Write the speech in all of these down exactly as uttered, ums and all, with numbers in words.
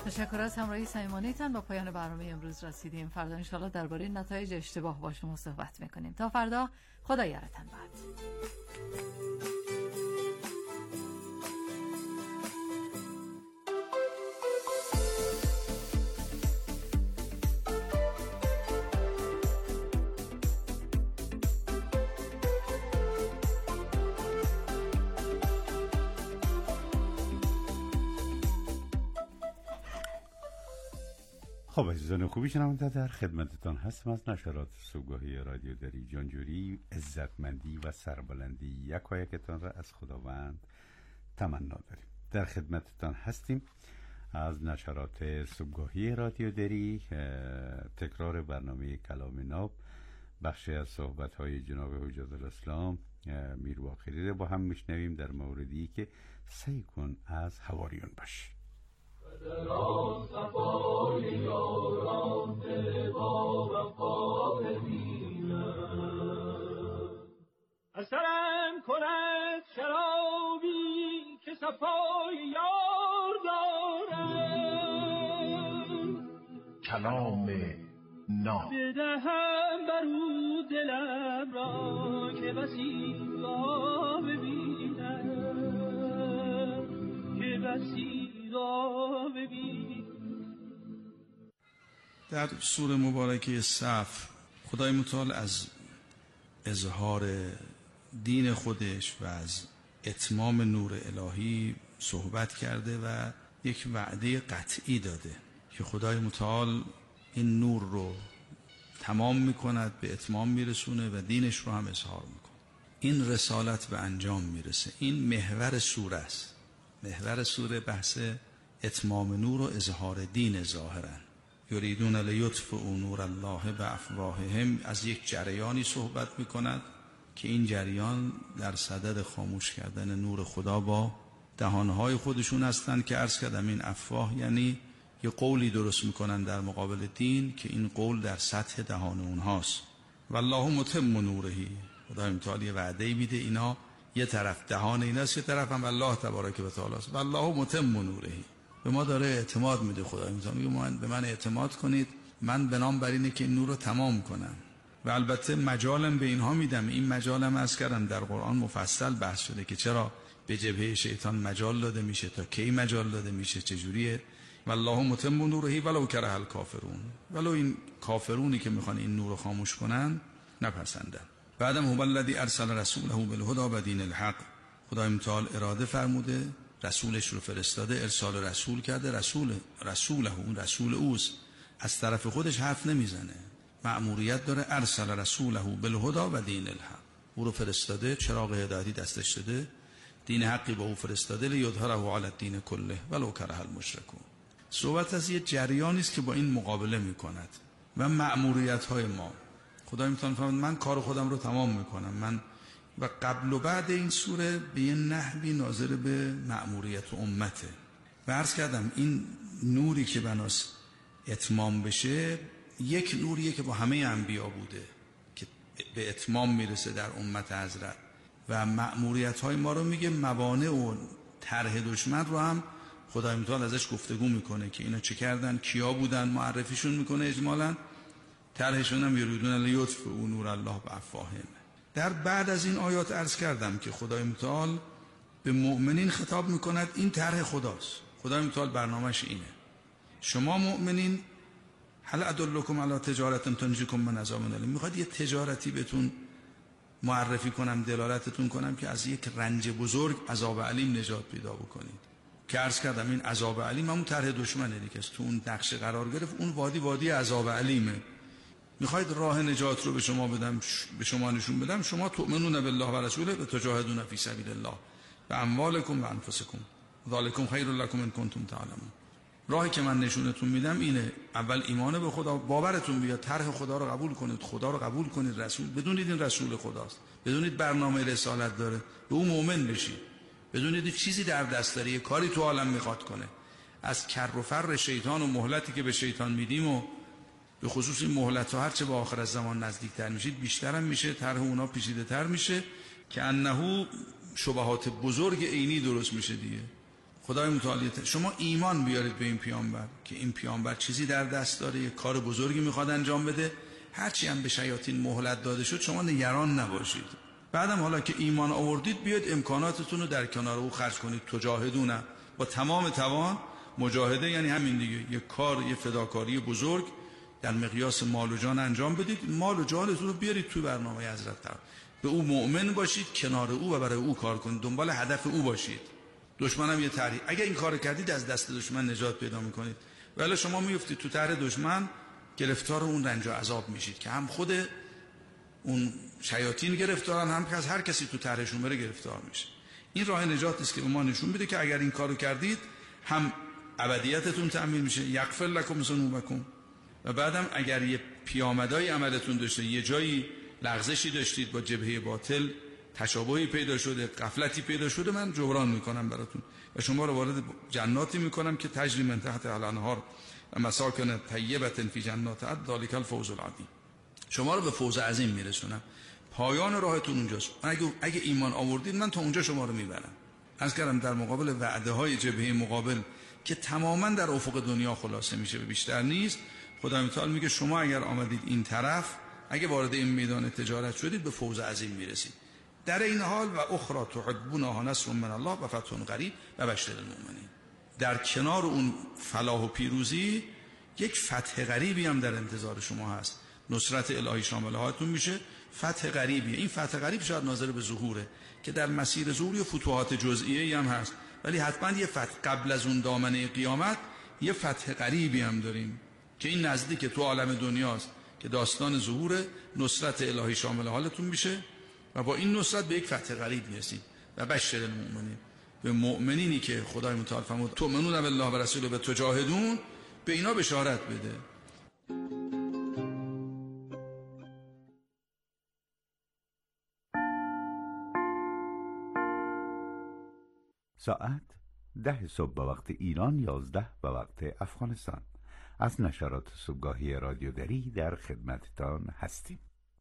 تشکر از همراهی صمیمانه‌تان. با پایان برنامه امروز رسیدیم. فردا انشالله درباره نتایج اشتباه با شما صحبت میکنیم. تا فردا، خدا یارتان باد. خب عزیزان خوبی، شنونده در خدمتتان هستم از نشرات صبحگاهی رادیو دری. جانجوری، عزتمندی و سربلندی یکایکتان را از خداوند تمنا داریم. در خدمتتان هستیم از نشرات صبحگاهی رادیو دری. تکرار برنامه کلام ناب، بخشی از صحبت‌های جناب حجت الاسلام میر باقری را با هم میشنویم در موردی که سعی کن از حواریون باشی. در صفای یاران دل با وفا ببینم، اثرم کند شرابی که صفای یار دارم. کلام ناب بدهم برو دلم را که بسی را ببینم، که بسی در سوره مبارکه صف خدای متعال از اظهار دین خودش و از اتمام نور الهی صحبت کرده و یک وعده قطعی داده که خدای متعال این نور رو تمام میکند، به اتمام میرسونه و دینش رو هم اظهار میکنه. این رسالت به انجام میرسه. این محور سوره است. محور سوره بحث اتمام نور و اظهار دین ظاهرا. یریدون لیطفئوا نور الله بافواههم، از یک جریانی صحبت میکند که این جریان در صدد خاموش کردن نور خدا با دهانهای خودشون هستند که عرض کردم این افواه یعنی یه قولی درست میکنن در مقابل دین که این قول در سطح دهان اونهاست. والله متم نورهی، خدای متعال وعده میده اینا یه طرف دهان ایناست، یه طرف هم الله تبارک و تعالی است. والله متم نورهی، به ما داره اعتماد میده. خدای متعال میگه من به من اعتماد کنید، من بنام بر اینه که این نور رو تمام کنم. و البته مجالم به اینها میدم. این مجالم از کردم در قرآن مفصل بحث شده که چرا به جبهه شیطان مجال داده میشه، تا کی مجال داده میشه، چجوریه. والله متم نورهی ولو کره الکافرون، ولو این کافرونی که میخوان این نور رو خاموش کنن نپسندن. بعدم هو الذی ارسل رسوله بالهدی و دین الحق، خدای متعال اراده فرموده رسولش رو فرستاده، ارسال رسول کرده. رسول رسوله، اون رسول اوست، از طرف خودش حرف نمیزنه، مأموریت داره. ارسل رسوله بالهدی و دین الحق، او رو فرستاده، چراغ هدایتی دستش شده، دین حقی با او فرستاده. لیظهره علی الدین کله ولو کره المشرکون. صحبت از یه جریانی است که با این مقابله میکند و مأموریت های ما. خدای میتونه فرمود من کار خودم رو تمام میکنم. من و قبل و بعد این سوره به یه نحوی ناظر به مأموریت امته. و عرض کردم این نوری که بناس اتمام بشه یک نوریه که با همه انبیا بوده که به اتمام میرسه در امت حضرت و مأموریت های ما رو میگه. موانع و طرح دشمن رو هم خدای متعال ازش گفتگو میکنه که اینا چه کردن، کیا بودن، معرفیشون میکنه اجمالاً. طرحشون هم یریدون لیطفئوا نور الله بافواههم. در بعد از این آیات عرض کردم که خدای متعال به مؤمنین خطاب میکند. این طرح خداست. خدای متعال برنامهش اینه. شما مؤمنین هل ادلکم علی تجارت تنجیکم من عذاب الیم، میخواد یه تجارتی بهتون معرفی کنم، دلالتتون کنم که از یک رنج بزرگ عذاب علیم نجات پیدا بکنید. که عرض کردم این عذاب علیم همون طرح دشمنه دیگه، تو اون نقشه قرار گرفت. اون وادی وادی عذاب علیمه. میخواید راه نجات رو به شما بدم، به شما نشون بدم. شما تؤمنون بالله و رسوله و تجاهدون فی سبیل الله و اموالکم و انفسکم ذالکم خیر لکم ان کنتم تعلمون. راهی که من نشونتون میدم اینه. اول ایمان به خدا، باورتون بیاد، طرح خدا رو قبول کنید، خدا رو قبول کنید، رسول بدونید این رسول خداست، بدونید برنامه رسالت داره، به اون مؤمن بشید، بدونید چیزی در دست داره، یه کاری تو عالم میخواد کنه. از کر و فر شیطان و مهلتی که به شیطان میدیم و به خصوص این مهلت ها هرچه با آخر زمان نزدیکتر میشید بیشتر هم میشه، طرح اونا پیچیده تر میشه که انه شبهات بزرگ عینی درست میشه دیگه. خدای متعال شما ایمان بیارید به این پیامبر که این پیامبر چیزی در دست داره، یک کار بزرگی میخواد انجام بده. هرچی هم به شیاطین مهلت داده شد شما نگران نباشید. بعدم حالا که ایمان آوردید بیاید امکاناتتون رو در کنار او خرج کنید. تجاهدون با تمام توان. مجاهده یعنی همین دیگه، یک کار، یک فداکاری بزرگ در مقیاس مال و جان انجام بدید. مال و جانتون رو بیارید توی برنامه حضرت تعالی. به او مؤمن باشید، کنار او و برای او کار کنید، دنبال هدف او باشید. دشمنم یه طرحی، اگه این کارو کردید از دست دشمن نجات پیدا میکنید، ولی شما میافتید تو طرح دشمن، گرفتار اون رنج و عذاب میشید که هم خود اون شیاطین گرفتارن، هم که از هر کسی تو طرحشون بره گرفتار میشه. این راه نجات است که به ما نشون میده که اگر این کارو کردید هم ابدیتتون تأمین میشه، یغفر لکم ذنوبکم، و بعدم اگر یه پیامدهای عملتون داشته، یه جایی لغزشی داشتید با جبهه باطل، تشابهی پیدا شده، غفلتی پیدا شده، من جبران میکنم براتون و شما رو وارد جناتی میکنم که تجری من تحت الانهار و مساکن طیبه فی جنات عدن ذلک الفوز العظیم. شما رو به فوز عظیم میرسونم. پایان راهتون اونجاست. اگه اگه ایمان آوردید من تا اونجا شما رو میبرم. عرض کردم در مقابل وعده های جبهه مقابل که تماما در افق دنیا خلاصه میشه به بیشتر نیست، خدای متعال میگه شما اگر آمدید این طرف، اگه وارد این میدان تجارت شدید به فوز عظیم میرسید. در این حال و اخرى تحبونها نصر من الله و فتح قریب و بشر المؤمنین. در کنار اون فلاح و پیروزی یک فتح قریبی هم در انتظار شما هست. نصرت الهی شامل هاتون میشه. فتح قریبی، این فتح قریب شاید ناظر به ظهوره که در مسیر ظهور و فتوحات جزئیه‌ای هم هست، ولی حتما یه فتح قبل از اون دامنه قیامت، یه فتح قریبی هم داریم که این نزدیک تو عالم دنیاست که داستان ظهور نصرت الهی شامل حالتون میشه و با این نصرت به یک فتح قریب میرسید. و بشر المؤمنین، به مؤمنینی که خدای متعال فرمود تؤمنون بالله و رسوله و تجاهدون، به اینا بشارت بده. ساعت ده صبح به وقت ایران، یازده به وقت افغانستان. از نشرات صبحگاهی رادیو دری در خدمتتان هستیم.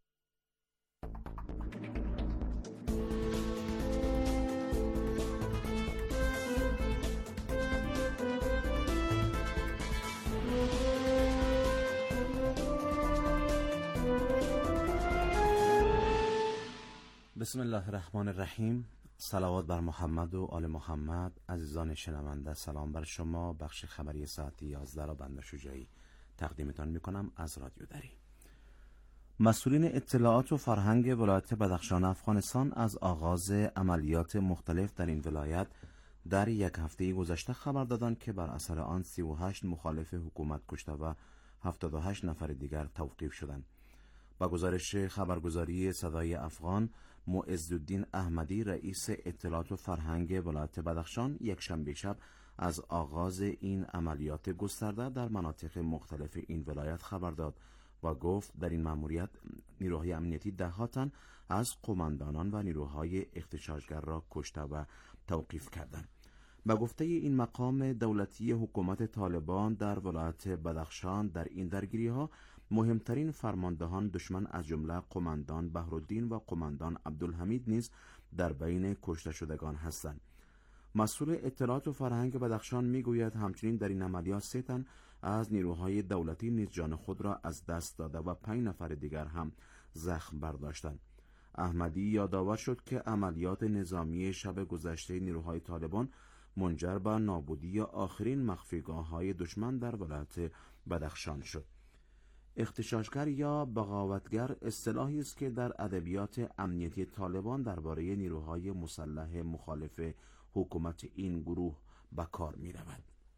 بسم الله الرحمن الرحیم. صلوات بر محمد و آل محمد. عزیزان شنونده، سلام بر شما. بخش خبری ساعت یازده را بنده شجاعی تقدیمتان میکنم از رادیو دری. مسئولین اطلاعات و فرهنگ ولایت بدخشان افغانستان از آغاز عملیات مختلف در این ولایت در یک هفته گذشته خبر دادند که بر اثر آن سی و هشت مخالف حکومت کشته و هفتاد و هشت نفر دیگر توقیف شدند. با گزارش خبرگزاری صدای افغان، معزالدین احمدی رئیس اطلاعات و فرهنگ ولایت بدخشان یک شنبه شب از آغاز این عملیات گسترده در مناطق مختلف این ولایت خبر داد و گفت در این مأموریت نیروهای امنیتی ده ها تن از قماندانان و نیروهای اغتشاشگر را کشته و توقیف کردند. به گفته این مقام دولتی، حکومت طالبان در ولایت بدخشان در این درگیری ها مهمترین فرماندهان دشمن از جمله قماندان بهرالدین و قماندان عبدالحمید نیز در بین کشته شدگان هستند. مسئول اطلاعات و فرهنگ بدخشان میگوید همچنین در این عملیات سه تن از نیروهای دولتی نیز جان خود را از دست داده و پنج نفر دیگر هم زخم برداشتند. احمدی یادآور شد که عملیات نظامی شب گذشته نیروهای طالبان منجر به نابودی آخرین مخفیگاه‌های دشمن در ولایت بدخشان شد. اغتشاشگر یا بغاوتگر اصطلاحی است که در ادبیات امنیتی طالبان درباره نیروهای مسلح مخالف حکومت این گروه به کار می رود.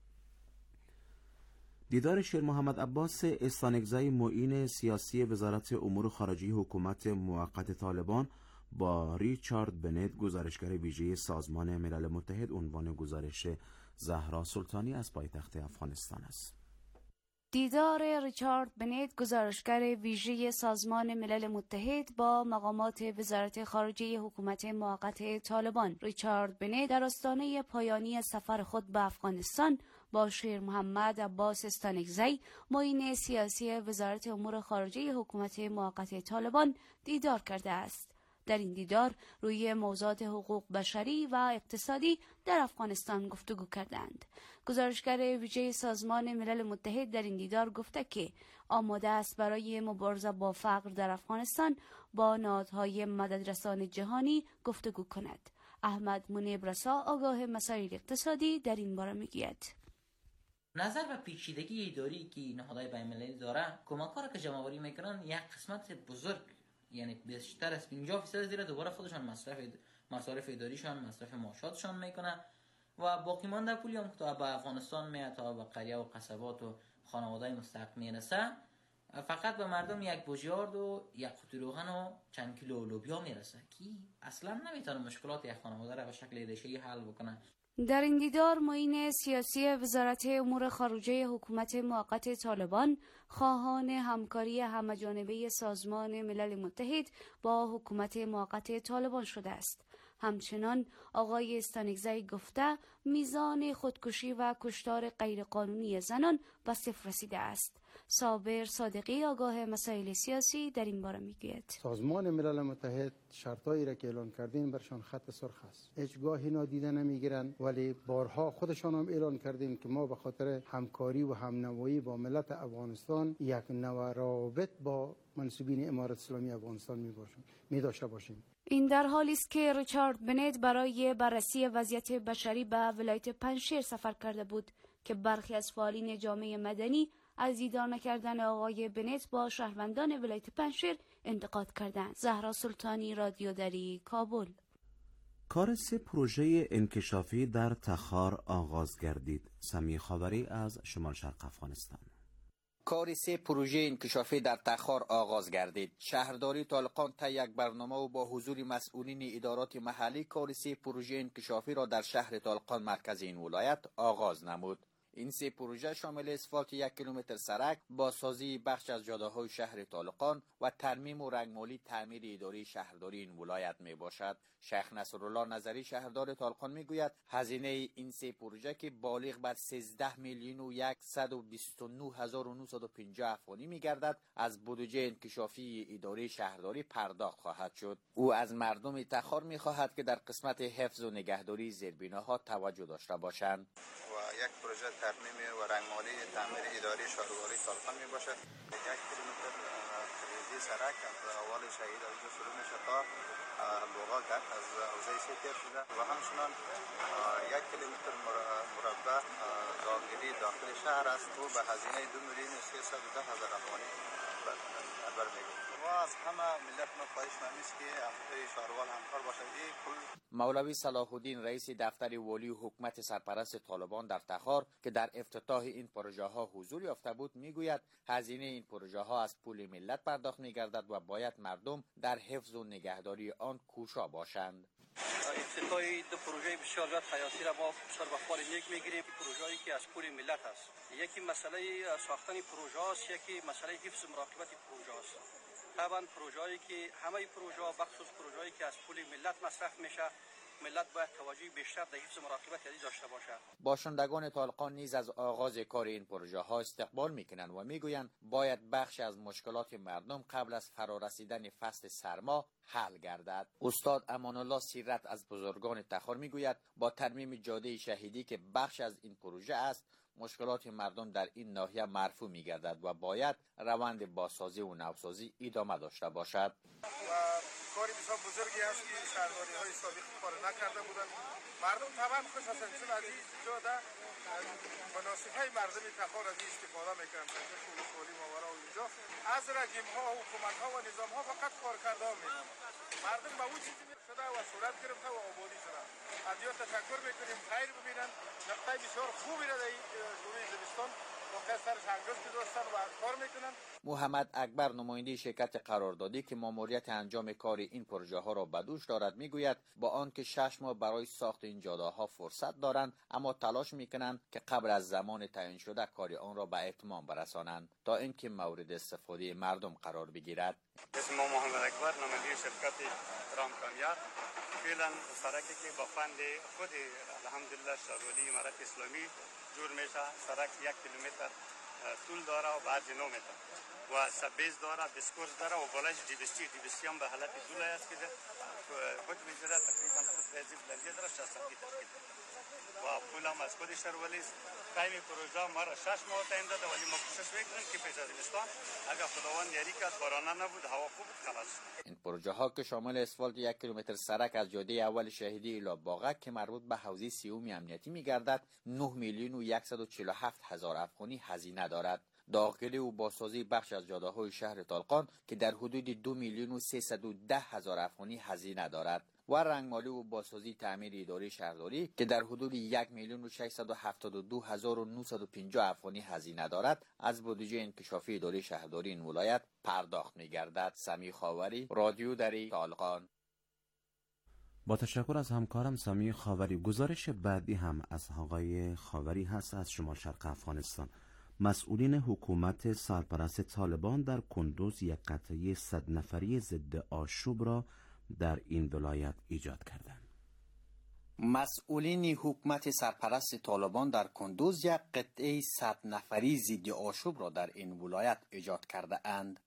دیدار شیر محمد عباس استانکزی، معین سیاسی وزارت امور خارجه حکومت موقت طالبان، با ریچارد بنت، گزارشگر ویژه سازمان ملل متحد، عنوان گزارش زهرا سلطانی از پایتخت افغانستان است. دیدار ریچارد بنت، گزارشگر ویژه سازمان ملل متحد، با مقامات وزارت خارجه حکومت موقت طالبان. ریچارد بنت در آستانه پایانی سفر خود به افغانستان با شیر محمد عباس استانکزی، معین سیاسی وزارت امور خارجه حکومت موقت طالبان، دیدار کرده است. در این دیدار روی موضوعات حقوق بشری و اقتصادی در افغانستان گفتگو کردند. گزارشگر ویژه سازمان ملل متحد در این دیدار گفته که آماده است برای مبارزه با فقر در افغانستان با نهادهای مددرسان جهانی گفتگو کند. احمد منیب رسا آگاه مسائل اقتصادی در این باره میگوید. نظر به پیچیدگی اداری که نهادهای بین‌المللی داره، کمک‌ها که جمع‌آوری میکنن یک قسمت بزرگ، یعنی بیشتر از پنجاه درصد زیر دوباره خودشان مصرف مصارف اداریشان، مصرف معاشاتشان میکنه و باقی مانده پولی هم که تا به افغانستان میاد، تا به قریه و قصبات و خانواده‌های مستحق میرسه، فقط به مردم یک بوجیارد و یک قوطی روغن و چند کیلو لوبیا میرسه که اصلا نمیتونه مشکلات یک خانواده را به شکل ریشه‌ای حل بکنه. در این دیدار معین سیاسی وزارت امور خارجه حکومت موقت طالبان خواهان همکاری همه‌جانبه سازمان ملل متحد با حکومت موقت طالبان شده است. همچنان آقای استانگزی گفته میزان خودکشی و کشتار غیرقانونی زنان به صفر رسیده است. صابر صادقی آگاه مسائل سیاسی در این باره میگوید. سازمان ملل متحد شرطایی را که اعلان کردین برشان خط سرخ است. هیچگاه نادیده نمیگیرن، ولی بارها خودشان هم اعلان کردین که ما به خاطر همکاری و همنوایی با ملت افغانستان یک نوع روابط با منسوبین امارت اسلامی افغانستان می باشیم می داشته باشیم. این در حالی است که ریچارد بنت برای بررسی وضعیت بشری به ولایت پنجشیر سفر کرده بود که برخی از فعالین جامعه مدنی از دیدار نکردن آقای بنت با شهروندان ولایت پنجشیر انتقاد کردند. زهرا سلطانی، رادیو دری، کابل. کار سه پروژه انکشافی در تخار آغاز گردید. سمیع خاوری از شمال شرق افغانستان. کار سه پروژه انکشافی در تخار آغاز گردید. شهرداری طالقان تا یک برنامه و با حضور مسئولین ادارات محلی کار سه پروژه انکشافی را در شهر طالقان مرکز این ولایت آغاز نمود. این سه پروژه شامل اسفالت یک کیلومتر سرک، بازسازی بخش از جاده‌های شهر طالقان و ترمیم و رنگمالی تعمیر اداری شهرداری این ولایت می باشد. شیخ نصرالله نظری شهردار طالقان می گوید هزینه این سه پروژه که بالغ بر سیزده میلیون و صد و بیست و نه هزار و نهصد و پنجاه افغانی می گردد از بودجه انکشافی اداری شهرداری پرداخت خواهد شد. او از مردم تخار می خواهد که در قسمت حفظ و نگهداری زیربناها توجه داشته باشند. یک پروژه ترمیم و رنگمالی تعمیر اداری شهرداری طالقان می باشد. یک کیلومتر ریزی سرک از اول شهید از شروع می شد تا لوغا کرد از حوزه سی تیر شده و همچنان یک کیلومتر مربع زاویه‌گیری داخل شهر است و به هزینه دو میلیون و سیصد و ده هزار افغانی برمی‌گردد. ما از همه ملت ما خواهش می‌کنیم که اهالی شهروال همکار باشند. مولوی صلاح الدین رئیس دفتر والی حکومت سرپرست طالبان در تخار که در افتتاح این پروژه ها حضور یافته بود میگوید هزینه این پروژه ها از پول ملت پرداخت می‌گردد و باید مردم در حفظ و نگهداری آن کوشا باشند. افتتاح دو پروژه بسیار زیاد حیاتی را ما بسیار به فال نیک میگیریم. پروژه‌ای که از پول ملت است. یکی مسئله ساختن پروژه است، یکی مسئله حفظ و مراقبت پروژه است. طبعا پروژه‌ای که همه پروژه‌ها بخصوص پروژه‌ای که از پول ملت مصرف میشه، ملت باید توجه بیشتر در حفظ مراقبت ازش داشته باشد. باشندگان طالقان نیز از آغاز کار این پروژه ها استقبال میکنند و میگویند باید بخش از مشکلات مردم قبل از فرارسیدن فصل سرما حل گردد. استاد امان الله سیرت از بزرگان تخار میگوید با ترمیم جاده شهیدی که بخش از این پروژه است مشکلات مردم در این ناحیه مرفوع می‌گردد و باید روند بازسازی و نوسازی ادامه داشته باشد. و کاری بسیار بزرگی است که شهرداری‌های سابق کار نکرده بودند. مردم طبعا خوش هستند چون از این جاده مناسب‌های مردم تخار از این استفاده می‌کنند. در شورای ماورا و اینجا از رژیم‌ها و حکومت‌ها و نظام‌ها فقط کار کرده می‌کنند. مردم به اون چیزی شده و صورت گرفته و آبادی شده. از یا تشکر می‌کنیم خیر ببینن. نقطه بسیار خوبی را در شورای زمستان واقعا سرش هنگاز گذاشتن و کار می‌کنند. محمد اکبر نماینده شرکت قراردادی که ماموریت انجام کار این پروژه ها را به دوش دارد میگوید با آنکه شش ماه برای ساخت این جاده ها فرصت دارند اما تلاش میکنند که قبل از زمان تعیین شده کار آن را به اتمام برسانند تا اینکه مورد استفاده مردم قرار بگیرد. اسم محمد اکبر نماینده شرکت رامکانیا فعلا سرکی که با فند خود الحمدلله شهرداری امارت اسلامی جور میشه. سرک یک کیلومتر طول داره و بعضی نو میتن و سبیز داره، بسکورس داره و بالایش دیویستی دیویستی هم به حالت دوله است که خود میزده تقریبا خود بیزی بلندی داره شصت سانتی تشکیل و پول هم از خودش رو ولی تایم پروژه ما را شش ماه تایم داده ولی ما کوشش میکنیم که پیش از زمستان اگر خداوند یاری کرد بارانه نبود هوا خوب بود خلاص. این پروژه ها که شامل اسفالت یک کیلومتر سرک از جاده اول شهیدی الی باغک که مربوط به حوزه سیوم امنیتی میگردد نه میلیون و صد و چهل و هفت هزار افغانی هزینه دارد. داخلی و بازسازی بخش از جاده های شهر طالقان که در حدود دو میلیون و سیصد و ده هزار افغانی هزینه دارد و رنگمالی و بازسازی تعمیر اداره شهرداری که در حدود یک میلیون و ششصد و هفتاد و دو هزار و نهصد و پنجاه افغانی هزینه دارد از بودجه انکشافی اداره شهرداری این ولایت پرداخت می‌گردد. سمی خاوری، رادیو دری، طالقان. با تشکر از همکارم سمی خاوری. گزارش بعدی هم از آقای خاوری هست از شمال شرق افغانستان. مسئولین حکومت سرپرست طالبان در کندوز یک قطعه صد نفری ضد آشوب را در این ولایت ایجاد کردند. مسئولین حکومت سرپرست طالبان در کندوز یک قطعه صد نفری ضد آشوب را در این ولایت ایجاد کرده اند.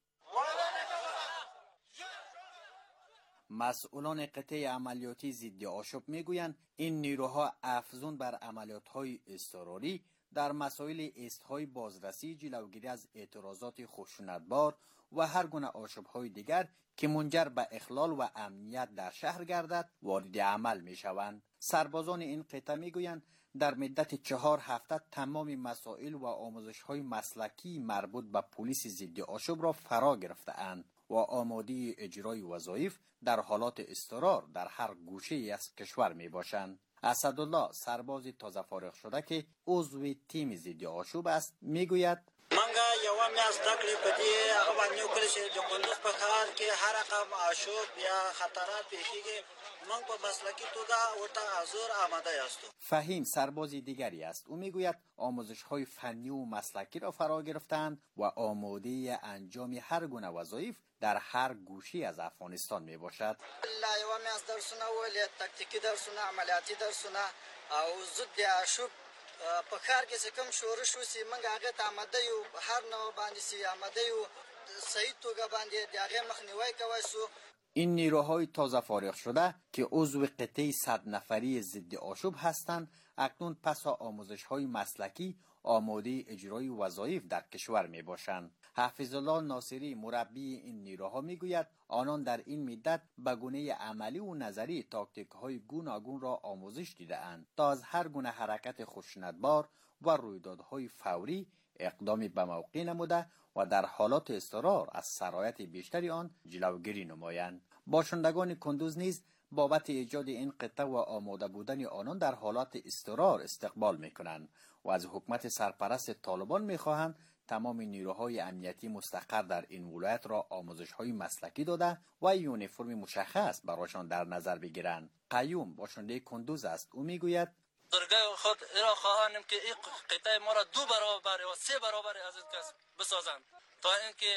مسئولان قطعه عملیاتی ضد آشوب میگویند این نیروها افزون بر عملیات‌های اضطراری در مسائل استهای بازرسی، جلوگیری از اعتراضات خشونتبار و هر گونه آشوب‌های دیگر که منجر به اخلال و امنیت در شهر گردد وارد عمل می‌شوند. سربازان این قطعه میگویند در مدت چهار هفته تمام مسائل و آموزش‌های مسلکی مربوط به پلیس ضد آشوب را فرا گرفته‌اند و آماده اجرای وظایف در حالات اضطرار در هر گوشه از کشور میباشند. اسدالله، سرباز تازه فارغ شده که عضو تیم ضد آشوب است، میگوید منگا یوم از دکلی بدی هغه نیو کلی چې د کندوز په ښار کې هر رقم آشوب یا خطرات پیښیږي من په مسلکی توګه ورته حاضر آماده یاستو. فهیم سرباز دیگری است. او میگوید آموزش های فنی و مسلکی را فرا گرفتند و آماده انجام هر گونه وظایف در هر گوشی از افغانستان می باشد. یوم از درسونه ولې تکتیکی درسونه عملیاتی درسونه او ضد آشوب په کار کې څه کوم شورش وسی موږ هغه ته آماده یو هر نو باندې سي آماده یو صحیح توګه باندې د هغه مخنیوي کوي سو. این نیروهای تازه فارغ شده که عضو قطعه صد نفری ضد آشوب هستند اکنون پس از آموزش‌های مسلکی آماده اجرای وظایف در کشور می باشند. حافظ الله ناصری مربی این نیروها میگوید آنان در این مدت به گونه عملی و نظری تاکتیک‌های گوناگون را آموزش دیده‌اند تا از هر گونه حرکت خشونتبار و رویدادهای فوری اقدامی به موقع نموده و در حالات اضطرار از سرایت بیشتری آن جلوگیری نمایند. باشندگان کندوز نیز بابت ایجاد این قطعه و آماده بودن آنان در حالات اضطرار استقبال میکنند و از حکومت سرپرست طالبان میخواهند تمام نیروهای امنیتی مستقر در این ولایت را آموزش‌های مسلکی داده و یونیفرم مشخص برایشان در نظر بگیرند. قیوم باشنده کندوز است. او میگوید درگاه خود را خواهانم که این قطعه ما را دو برابر و سه برابر از این کس بسازند تا اینکه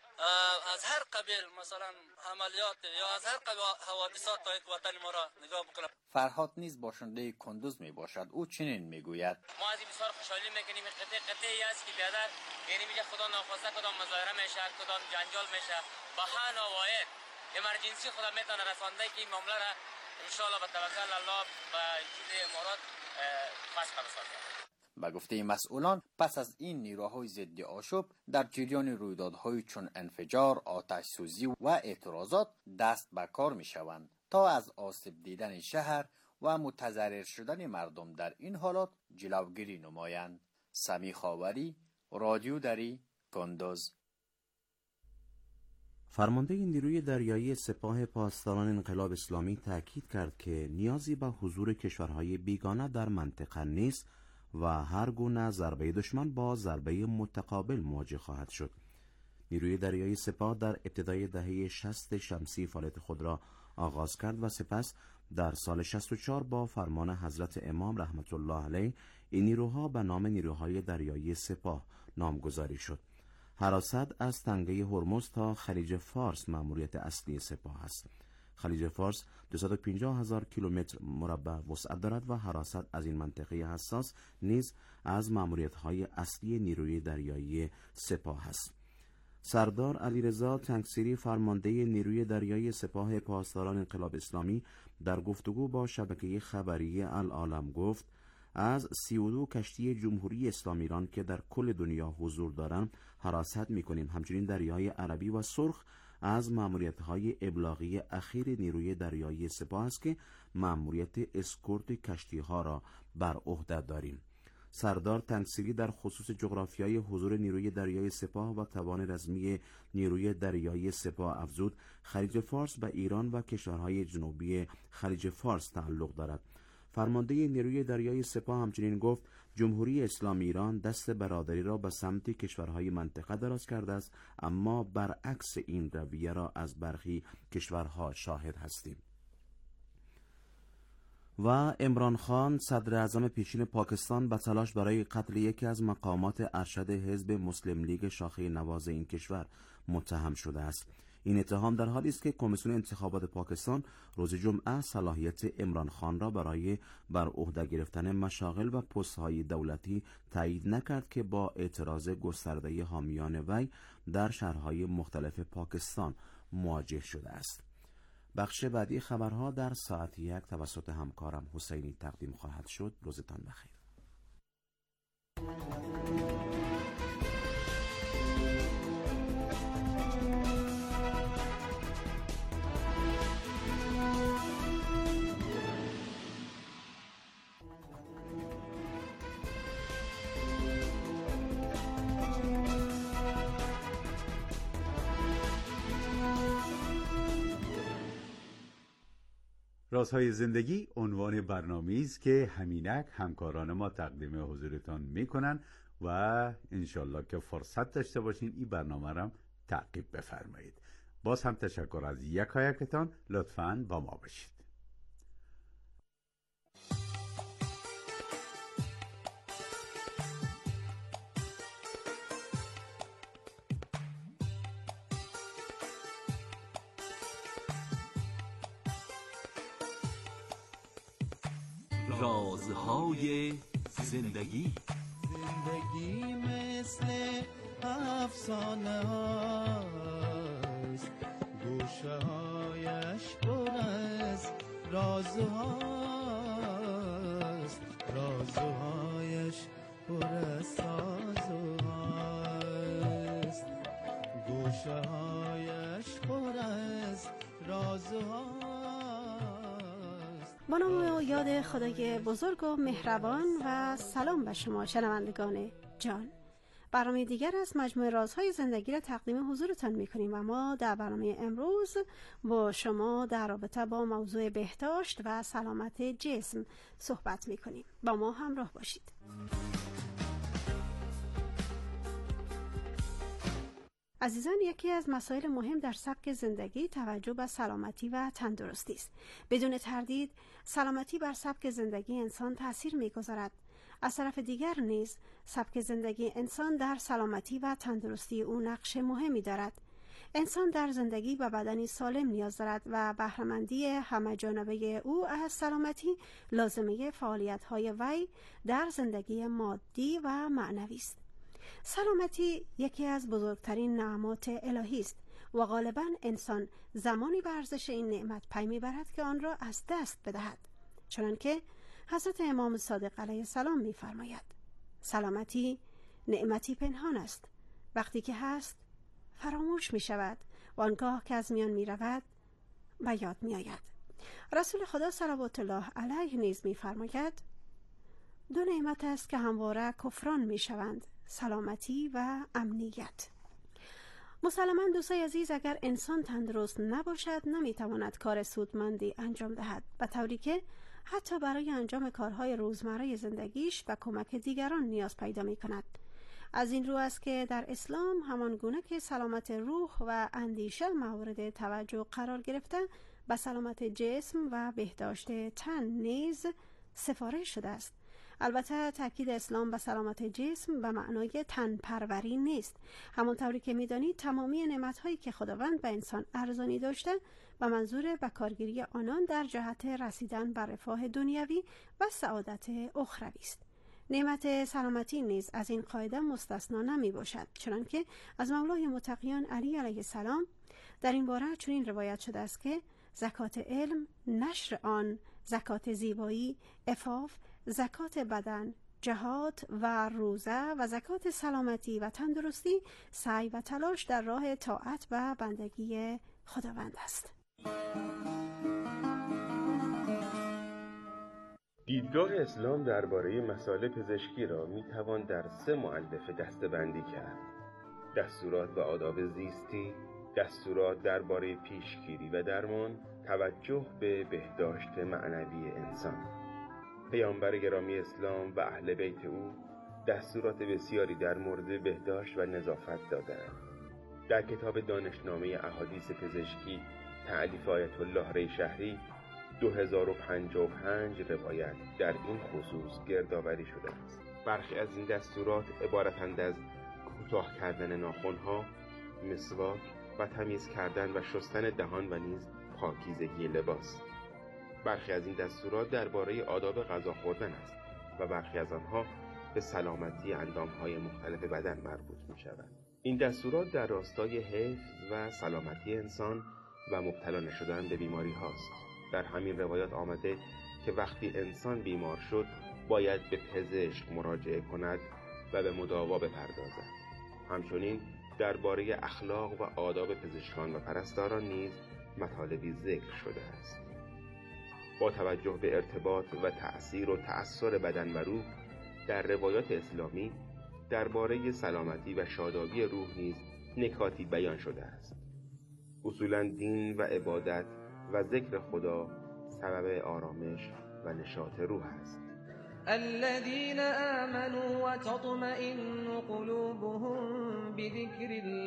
از هر قبیل مثلا عملیات یا از هر قبیل حوادثات تا یک وطن ما را نگاه بکنم. فرهاد نیز باشنده کندوز می باشد. او چنین میگوید ما از بسیار خوشحالی میکنیم. قطعه قطعه است که بیادر یعنی میگه خدا ناخواسته کدام مظاهره میشه کدام جنجال میشه با ها نواید امرجنسی خدا میتونه رسانده که این معامله را ان شاء الله به توکل الله به چیز امارات فسخ بسازه. به گفته مسئولان پس از این نیروهای ضد آشوب در جریان رویدادهای چون انفجار، آتش سوزی و اعتراضات دست به کار می شوند تا از آسیب دیدن شهر و متضرر شدن مردم در این حالات جلوگیری نمایند. سمی خاوری، رادیو دری، کندوز. فرمانده نیروی دریایی سپاه پاسداران انقلاب اسلامی تاکید کرد که نیازی به حضور کشورهای بیگانه در منطقه نیست و هر گونه ضربه دشمن با ضربه متقابل مواجه خواهد شد. نیروی دریایی سپاه در ابتدای دهه شصت شمسی فعالیت خود را آغاز کرد و سپس در سال شصت و چهار با فرمان حضرت امام رحمت الله علیه این نیروها به نام نیروهای دریایی سپاه نامگذاری شد. حراست از تنگه هرمز تا خلیج فارس مأموریت اصلی سپاه است. خلیج فارس دویست و پنجاه هزار کیلومتر مربع وسعت دارد و حراست از این منطقه حساس نیز از مأموریت‌های اصلی نیروی دریایی سپاه است. سردار علیرضا تنگسیری فرمانده نیروی دریایی سپاه پاسداران انقلاب اسلامی در گفتگو با شبکه خبری العالم گفت از سی و دو کشتی جمهوری اسلامی ایران که در کل دنیا حضور دارند حراست می‌کنیم. همچنین دریای عربی و سرخ از مأموریت‌های ابلاغی اخیر نیروی دریایی سپاه است که مأموریت اسکورت کشتی‌ها را بر عهده داریم. سردار تنگسیری در خصوص جغرافیای حضور نیروی دریایی سپاه و توان رزمی نیروی دریایی سپاه افزود خلیج فارس به ایران و کشورهای جنوبی خلیج فارس تعلق دارد. فرمانده نیروی دریایی سپاه همچنین گفت جمهوری اسلامی ایران دست برادری را به سمت کشورهای منطقه دراز کرده است، اما برعکس این رویه را از برخی کشورها شاهد هستیم. و عمران خان صدر اعظم پیشین پاکستان به تلاش برای قتل یکی از مقامات ارشد حزب مسلم لیگ شاخه نواز این کشور متهم شده است. این اتهام در حالی است که کمیسیون انتخابات پاکستان روز جمعه صلاحیت عمران خان را برای بر عهده گرفتن مشاغل و پست‌های دولتی تایید نکرد که با اعتراض گسترده حامیان وی در شهرهای مختلف پاکستان مواجه شده است. بخش بعدی خبرها در ساعت یک توسط همکارم حسینی تقدیم خواهد شد. روزتان بخیر. رازهای زندگی عنوان برنامه‌ای است که همینک همکاران ما تقدیم حضورتان میکنن و انشالله که فرصت داشته باشین این برنامه را تعقیب بفرمایید. باز هم تشکر از یکایکتان، لطفاً با ما باشید. رازهای زندگی. زندگی مثل افسانه است، گوشه هایش پر از رازهاست، رازهایش پر از سازهاست، گوشه هایش پر از رازهاست. با نام و یاد خدای بزرگ و مهربان و سلام به شما شنوندگان جان. برنامه دیگر از مجموعه رازهای زندگی را تقدیم حضورتان می‌کنیم و ما در برنامه امروز با شما در رابطه با موضوع بهداشت و سلامت جسم صحبت می‌کنیم. با ما همراه باشید. عزیزان، یکی از مسائل مهم در سبک زندگی توجه به سلامتی و تندرستی است. بدون تردید سلامتی بر سبک زندگی انسان تأثیر می‌گذارد. از طرف دیگر نیز سبک زندگی انسان در سلامتی و تندرستی او نقش مهمی دارد. انسان در زندگی به بدنی سالم نیاز دارد و بهره‌مندی همه‌جانبه او از سلامتی لازمه فعالیت‌های وی در زندگی مادی و معنوی است. سلامتی یکی از بزرگترین نعمات الهی است و غالباً انسان زمانی به ارزش این نعمت پی می‌برد که آن را از دست بدهد، چنانکه حضرت امام صادق علیه السلام می‌فرماید سلامتی نعمتی پنهان است، وقتی که هست فراموش می‌شود و آنگاه که از میان می‌رود به یاد می‌آید. رسول خدا صلوات الله علیه نیز می‌فرماید دو نعمت است که همواره کفران می‌شوند، سلامتی و امنیت. مسلماً دوستای عزیز، اگر انسان تندرست نباشد نمیتواند کار سودمندی انجام دهد، به طوری که حتی برای انجام کارهای روزمره زندگیش به کمک دیگران نیاز پیدا می کند. از این رو است که در اسلام همان گونه که سلامت روح و اندیشه مورد توجه قرار گرفته، به سلامت جسم و بهداشت تن نیز سفارش شده است. البته تاکید اسلام به سلامت جسم به معنای تن پروری نیست. همانطوری که می‌دانید تمامی نعمت‌هایی که خداوند به انسان ارزانی داشته و منظور به کارگیری آنان در جهت رسیدن به رفاه دنیوی و سعادت اخروی است. نعمت سلامتی نیز از این قاعده مستثنا نمی باشد، چنانکه از مولای متقیان علی علیه السلام در این باره چنین روایت شده است که زکات علم، نشر آن، زکات زیبایی، عفاف، زکات بدن، جهاد و روزه و زکات سلامتی و تندرستی سعی و تلاش در راه طاعت و بندگی خداوند است. دیدگاه اسلام درباره مسائل پزشکی را می توان در سه مؤلفه دسته‌بندی کرد: دستورات و آداب زیستی، دستورات درباره پیشگیری و درمان، توجه به بهداشت معنوی انسان. پیامبر گرامی اسلام و اهل بیت او دستورات بسیاری در مورد بهداشت و نظافت دادند. در کتاب دانشنامه احادیث پزشکی تألیف آیت الله ریشهری دو هزار و پنجاه و پنج روایت در این خصوص گردآوری شده است. برخی از این دستورات عبارتند از کوتاه کردن ناخن‌ها، مسواک و تمیز کردن و شستن دهان و نیز پاکیزگی لباس. برخی از این دستورات درباره آداب غذا خوردن است و برخی از آنها به سلامتی اندام‌های مختلف بدن مربوط می‌شوند. این دستورات در راستای حفظ و سلامتی انسان و مبتلا نشدن به بیماری هاست. در همین روایات آمده که وقتی انسان بیمار شد باید به پزشک مراجعه کند و به مداوا بپردازد. همچنین درباره اخلاق و آداب پزشکان و پرستاران نیز مطالبی ذکر شده است. با توجه به ارتباط و تأثیر و تأثیر بدن و روح در روایات اسلامی درباره سلامتی و شادابی روح نیز نکاتی بیان شده است. اصولاً دین و عبادت و ذکر خدا سبب آرامش و نشاط روح است. الذين آمنوا وتطمئن قلوبهم بذكر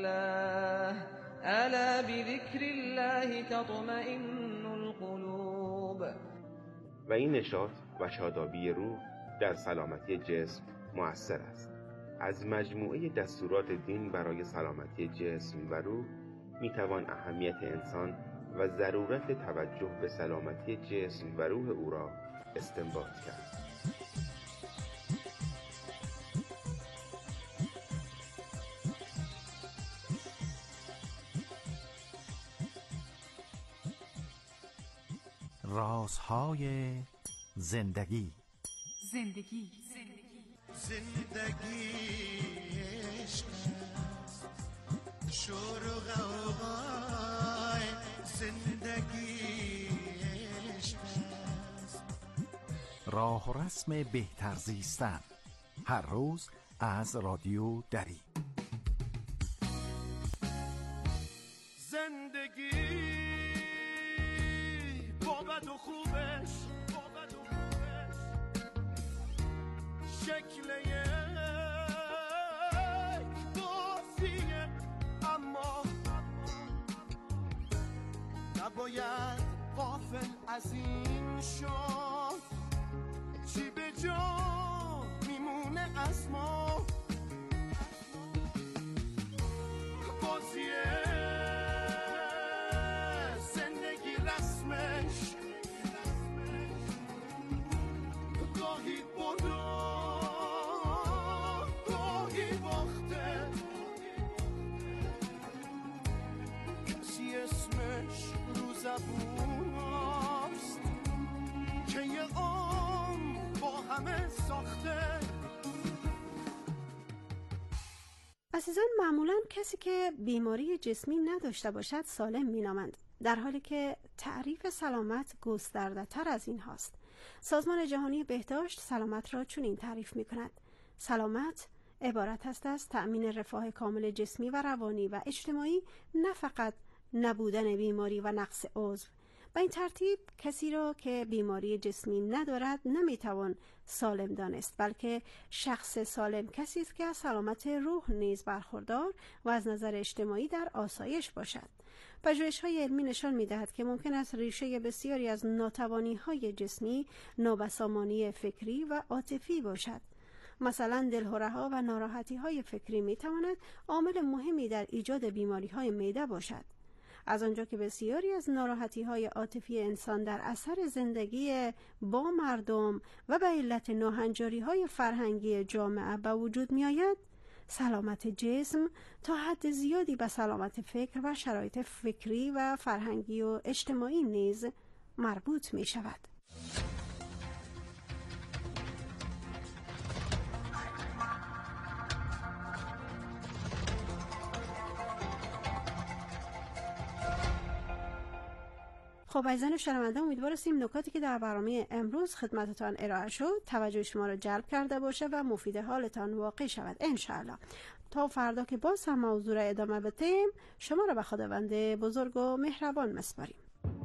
الله ألا بذكر الله تطمئن القلوب. و این نشاط و شادابی روح در سلامتی جسم مؤثر است. از مجموعه دستورات دین برای سلامتی جسم و روح میتوان اهمیت انسان و ضرورت توجه به سلامتی جسم و روح او را استنباط کرد. رازهای زندگی. زندگی زندگی عشق است، شور و غوغای زندگی عشق است. راه و رسم بهتر زیستن، هر روز از رادیو دری. زندگی با بد و خوبش، با بد و خوبش شکل یک بازیه، اما نباید غافل از این شد چی به جا میمونه از ما. بازیه زندگی رسمش گاهی برده گاهی باخته، کسی اسمش رو زبون هست که یه عمر با همه ساخته. عزیزان، معمولاً کسی که بیماری جسمی نداشته باشد سالم مینامند، در حالی که تعریف سلامت گسترده تر از این هاست. سازمان جهانی بهداشت سلامت را چنین تعریف می کند: سلامت عبارت است از تأمین رفاه کامل جسمی و روانی و اجتماعی، نه فقط نبودن بیماری و نقص عضو. به این ترتیب کسی را که بیماری جسمی ندارد نمیتوان سالم دانست، بلکه شخص سالم کسی است که از سلامت روح نیز برخوردار و از نظر اجتماعی در آسایش باشد. پژوهش‌های علمی نشان می‌دهد که ممکن است ریشه بسیاری از ناتوانی‌های جسمی نابسامانی فکری و عاطفی باشد. مثلا دلهره‌ها و ناراحتی‌های فکری می‌تواند عامل مهمی در ایجاد بیماری‌های معده باشد. از آنجا که بسیاری از ناراحتی‌های عاطفی انسان در اثر زندگی با مردم و به علت ناهنجاری‌های فرهنگی جامعه به وجود می‌آید، سلامت جسم تا حد زیادی به سلامت فکر و شرایط فکری و فرهنگی و اجتماعی نیز مربوط می‌شود. خب عزیزان شنونده، امیدوار هستیم نکاتی که در برنامه امروز خدمتتان ارائه شد توجه شما را جلب کرده باشه و مفید حالتان واقع شود ان شاء الله. تا فردا که باز هم موضوع را ادامه بدیم، شما را به خداوند بزرگ و مهربان می‌سپاریم.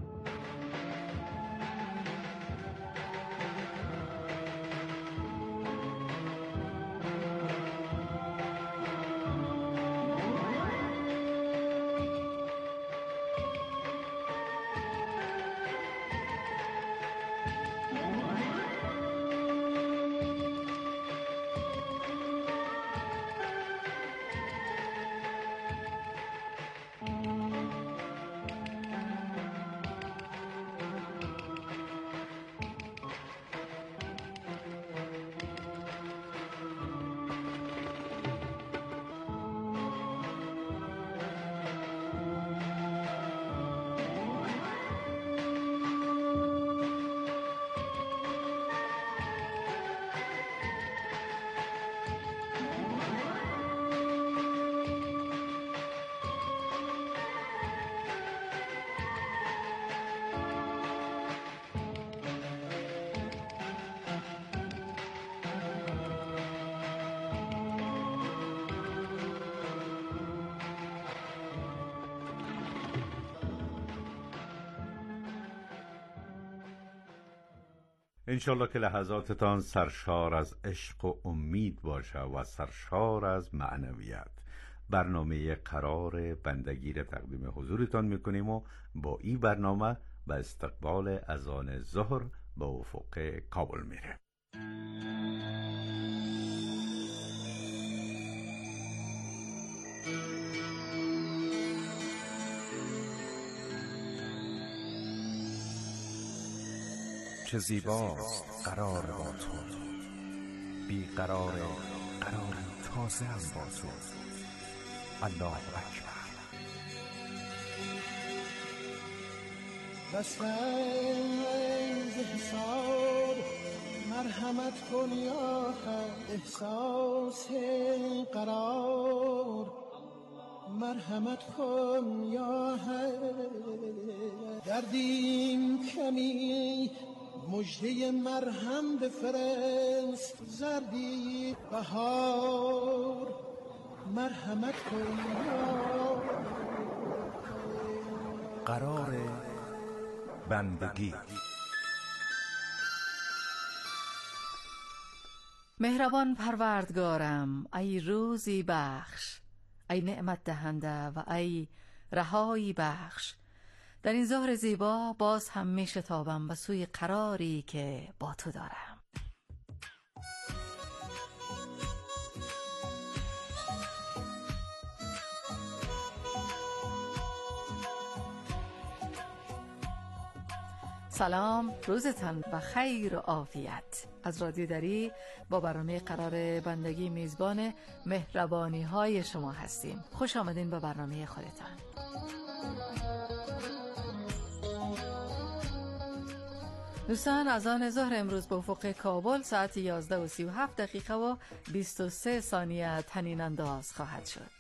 انشالله که لحظاتتان سرشار از عشق و امید باشه و سرشار از معنویت. برنامه قرار بندگی را تقدیم حضورتان میکنیم و با این برنامه به استقبال اذان ظهر به افق کابل میره. چه زیباست قرار با تو، بی قرار قرار تازه هم با تو. الله اکبر. بس از حساب مرحمت کن یا خیر، احساس قرار مرحمت کن یا خیر. دردیم کمی مجده مرهم بفرست، زردی بهار مرحمت کن یا قرار بندگی. مهربان پروردگارم، ای روزی بخش، ای نعمت دهنده و ای رهایی بخش، در این ظهر زیبا باز هم می شتابم به سوی قراری که با تو دارم. سلام، روزتان و خیر و عافیت. از رادیو دری با برنامه قرار بندگی میزبان مهربانی های شما هستیم. خوش آمدین به برنامه خودتان. دوستان، از آن ظهر امروز به افق کابل ساعت یازده و سی و هفت دقیقه و بیست و سه ثانیه طنین انداز خواهد شد.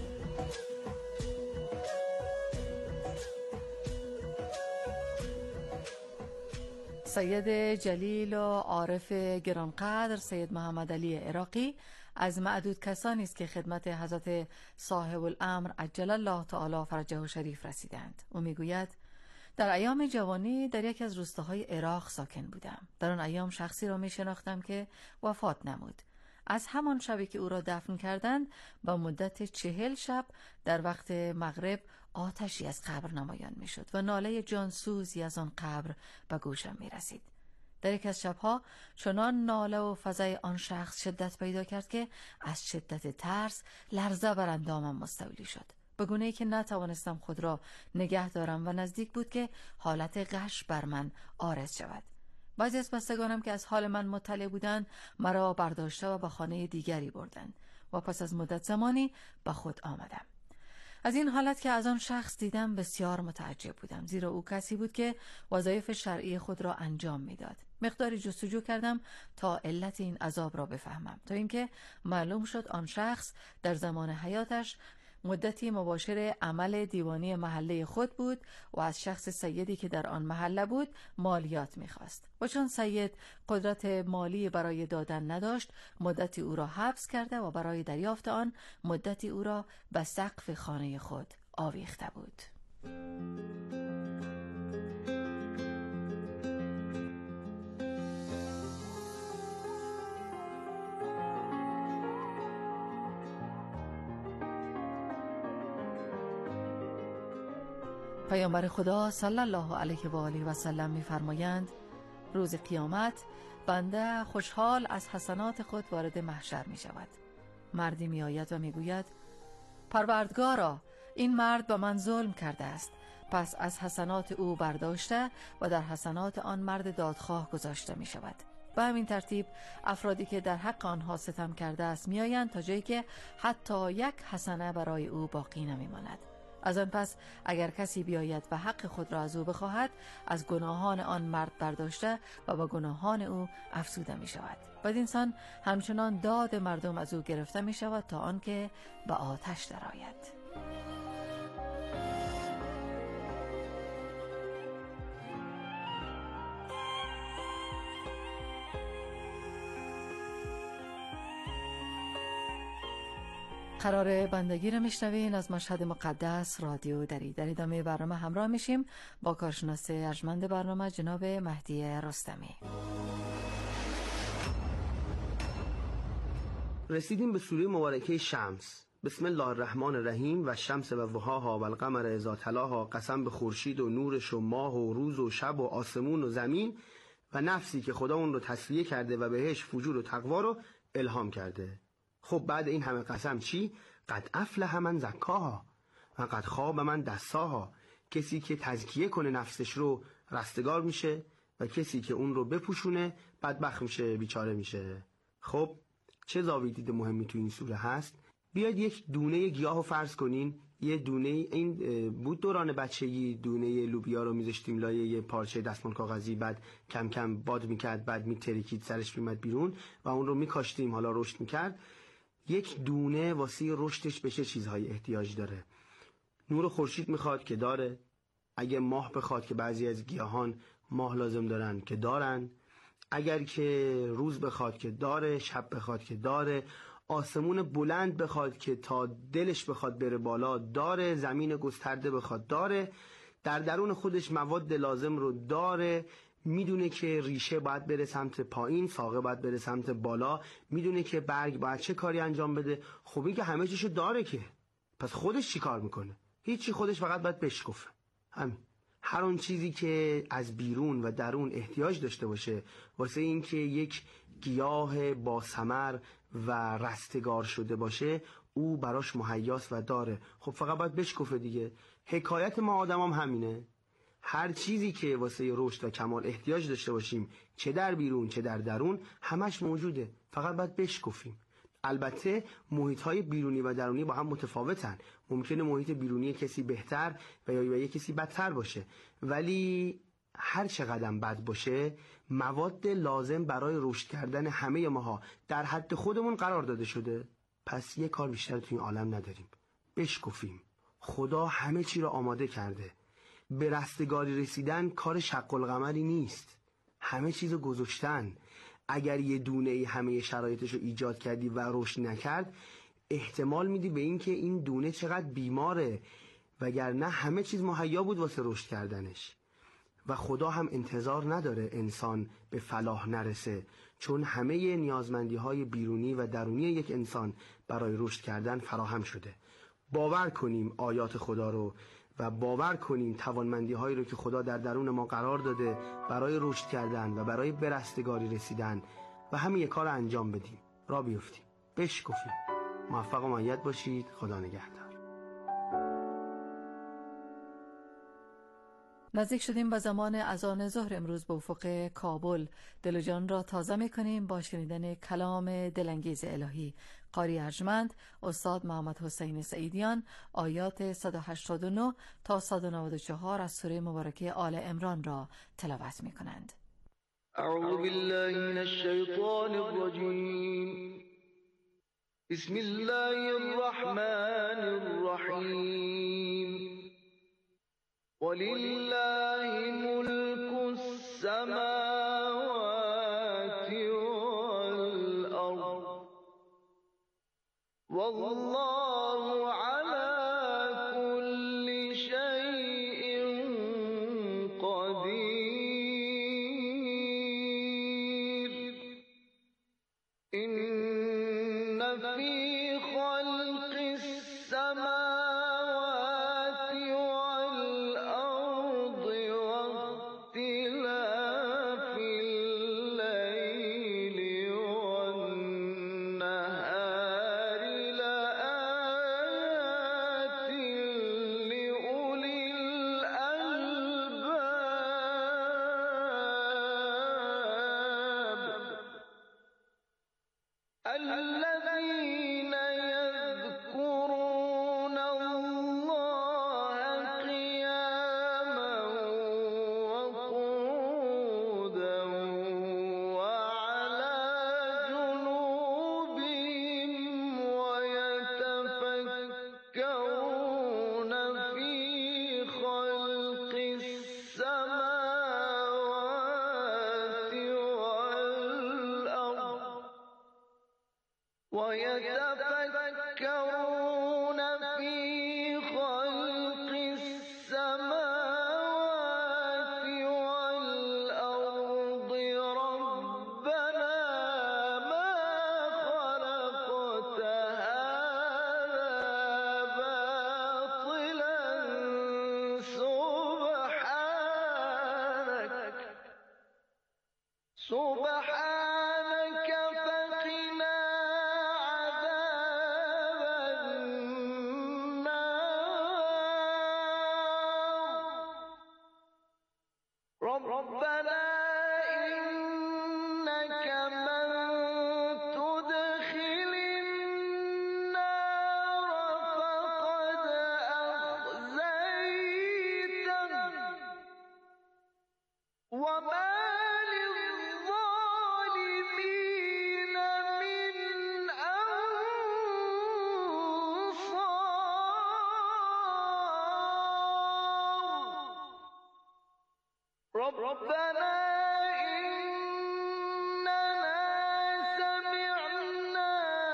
سید جلیل و عارف گرانقدر سید محمد علی عراقی از معدود کسانی است که خدمت حضرت صاحب الامر عجل الله تعالی فرجه شریف رسیدند. او میگوید در ایام جوانی در یکی از روستاهای عراق ساکن بودم. در آن ایام شخصی را می شناختم که وفات نمود. از همان شبی که او را دفن کردند با مدت چهل شب در وقت مغرب آتشی از قبر نمایان می شد و ناله جانسوزی از آن قبر به گوشم می رسید. در یک از شبها چنان ناله و فزع آن شخص شدت پیدا کرد که از شدت ترس لرزه بر اندامم مستولی شد. به گونه‌ای که نتوانستم خود را نگه دارم و نزدیک بود که حالت غش بر من عارض شود. بعضی از بستگانم که از حال من مطلع بودند مرا برداشته و به خانه دیگری بردند و پس از مدت زمانی به خود آمدم. از این حالت که از آن شخص دیدم بسیار متعجب بودم، زیرا او کسی بود که وظایف شرعی خود را انجام میداد. مقداری جستجو کردم تا علت این عذاب را بفهمم، تا اینکه معلوم شد آن شخص در زمان حیاتش مدتی مباشر عمل دیوانی محله خود بود و از شخص سیدی که در آن محله بود مالیات می‌خواست. و چون سید قدرت مالی برای دادن نداشت، مدتی او را حبس کرده و برای دریافت آن مدتی او را به سقف خانه خود آویخته بود. پیامبر خدا صلی الله علیه و آله و سلم می‌فرمایند روز قیامت بنده خوشحال از حسنات خود وارد محشر می شود. مردی می آید و می گوید پروردگارا، این مرد به من ظلم کرده است، پس از حسنات او برداشته و در حسنات آن مرد دادخواه گذاشته می شود. به همین ترتیب افرادی که در حق آنها ستم کرده است می آیند تا جایی که حتی یک حسنه برای او باقی نمی ماند. از آن پس اگر کسی بیاید و حق خود را از او بخواهد، از گناهان آن مرد برداشته و با گناهان او افزوده می شود. بدین سان همچنان داد مردم از او گرفته می شود تا آنکه به آتش درآید. قرار بندگی را میشنوین از مشهد مقدس رادیو دری. در ادامه برنامه همراه میشیم با کارشناس ارجمند برنامه جناب مهدی رستمی. رسیدیم به سوره مبارکه شمس. بسم الله الرحمن الرحیم. و الشمس و ضحاها و القمر اذا تلاها، قسم به خورشید و نورش و ماه و روز و شب و آسمون و زمین و نفسی که خدا اون رو تصفیه کرده و بهش فجور و تقوا رو الهام کرده. خب بعد این همه قسم چی؟ قد افلح من زکاها و قد خواب من دساها. کسی که تزکیه کنه نفسش رو رستگار میشه و کسی که اون رو بپوشونه بدبخت میشه، بیچاره میشه. خب چه زاویه دید مهمی تو این سوره هست؟ بیاید یک دونه گیاه رو فرض کنین. یه دونه این بود دوران بچگی، دونه لوبیا رو میذاشتیم لایه یه پارچه دستمال کاغذی، بعد کم کم باد میکرد، بعد میترکید، سرش میمد بیرون و اون رو میکاشتیم، حالا رشد میکرد. یک دونه واسه رشدش به چه چیزهایی احتیاج داره؟ نور خورشید میخواد که داره، اگه ماه بخواد که بعضی از گیاهان ماه لازم دارن که دارن، اگر که روز بخواد که داره، شب بخواد که داره، آسمون بلند بخواد که تا دلش بخواد بره بالا داره، زمین گسترده بخواد داره، در درون خودش مواد لازم رو داره، میدونه که ریشه باید بره سمت پایین، ساقه باید بره سمت بالا، میدونه که برگ باید چه کاری انجام بده. خب این که همه چیشو داره که، پس خودش چی کار میکنه؟ هیچی، خودش فقط باید بشکفه. همین. هر اون چیزی که از بیرون و درون احتیاج داشته باشه واسه این که یک گیاه با ثمر و رستگار شده باشه، او براش مهیاس و داره. خب فقط باید بشکفه دیگه. حکایت ما آدم هم همینه. هر چیزی که واسه رشد و کمال احتیاج داشته باشیم، چه در بیرون چه در درون، همش موجوده، فقط باید بشکفیم. البته محیط‌های بیرونی و درونی با هم متفاوتن. ممکنه محیط بیرونی کسی بهتر و یا یک کسی بدتر باشه، ولی هر چقدر بد باشه، مواد لازم برای رشد کردن همه ماها در حد خودمون قرار داده شده. پس یه کار بیشتر تو این عالم نداریم، بشکفیم. خدا همه چی را آماده کرده. به رستگاری رسیدن کار شق القمری نیست، همه چیزو گذاشتن. اگر یه دونه ای همه شرایطش رو ایجاد کردی و رشد نکرد، احتمال میدی به این که این دونه چقدر بیماره، وگرنه همه چیز مهیا بود واسه رشد کردنش. و خدا هم انتظار نداره انسان به فلاح نرسه، چون همه نیازمندی های بیرونی و درونی یک انسان برای رشد کردن فراهم شده. باور کنیم آیات خدا رو و باور کنیم توانمندی هایی رو که خدا در درون ما قرار داده برای رشد کردن و برای برستگاری رسیدن و همین یک کار رو انجام بدیم، را بیفتیم، بشکفیم. موفق و مؤید باشید. خدا نگهدار. نزدیک شدیم به زمان اذان ظهر امروز به افق کابل. دل و جان را تازه می‌کنیم با شنیدن کلام دلانگیز الهی. قاری ارجمند استاد محمد حسین سعیدیان آیات صد و هشتاد و نه تا صد و نود و چهار از سوره مبارکه آل عمران را تلاوت می‌کنند. اعوذ بالله من الشیطان الرجیم. بسم الله الرحمن الرحیم. ولله ملك السماوات والأرض والله على كل شيء قدير. إن في خلق السماوات والأرض واختلاف الليل والنهار لآيات لأولي الألباب الذين يذكرون الله قياما وقعودا وعلى جنوبهم ويتفكرون في خلق السماوات والأرض ويتفكرون في خلق السماوات والأرض ربنا ما خلقت هذا باطلا سبحانك سبحانك فقنا ربنا إنك من تدخل النار فقد أخزيته وما للظالمين من أنصار. ربنا إننا سمعنا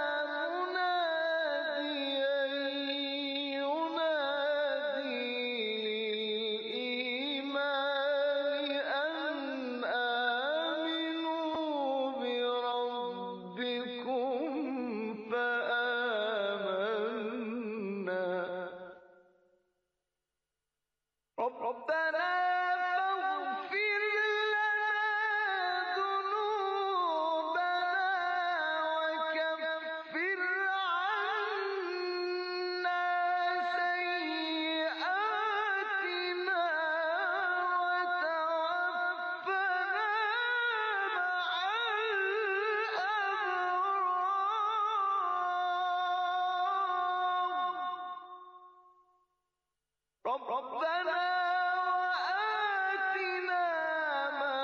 مناديا ينادي للإيمان أن آمنوا بربكم فآمنا. ربنا ربنا وآتنا ما